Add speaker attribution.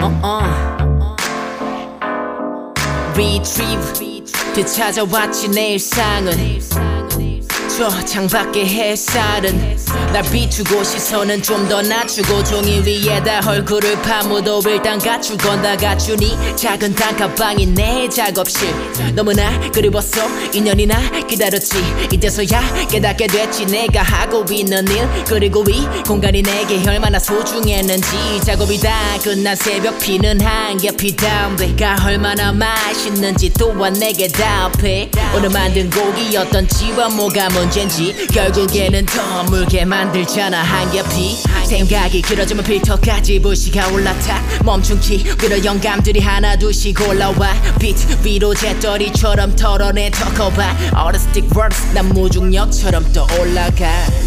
Speaker 1: Retrieve 되찾아왔지 내 일상은 저 창밖의 햇살은 날 비추고 시선은 좀 더 낮추고 종이 위에다 얼굴을 파묻어 일단 갖출 건 다 갖추니 작은 단가방이 내 작업실 너무나 그리웠어 2년이나 기다렸지 이제서야 깨닫게 됐지 내가 하고 있는 일 그리고 이 공간이 내게 얼마나 소중했는지 작업이 다 끝난 새벽 피는 한겹이 담배가 얼마나 맛있는지 또한 내게 답해 오늘 만든 곡이었던지와 뭐가 문제인지 결국에는 더 물게 만들잖아 한겹이 생각이 길어지면 필터까지 불씨가 올라타 멈춘 키 위로 영감들이 하나둘씩 올라와 비트 위로 재떨이처럼 털어내 턱어봐 Artistic words 난 무중력처럼 떠올라가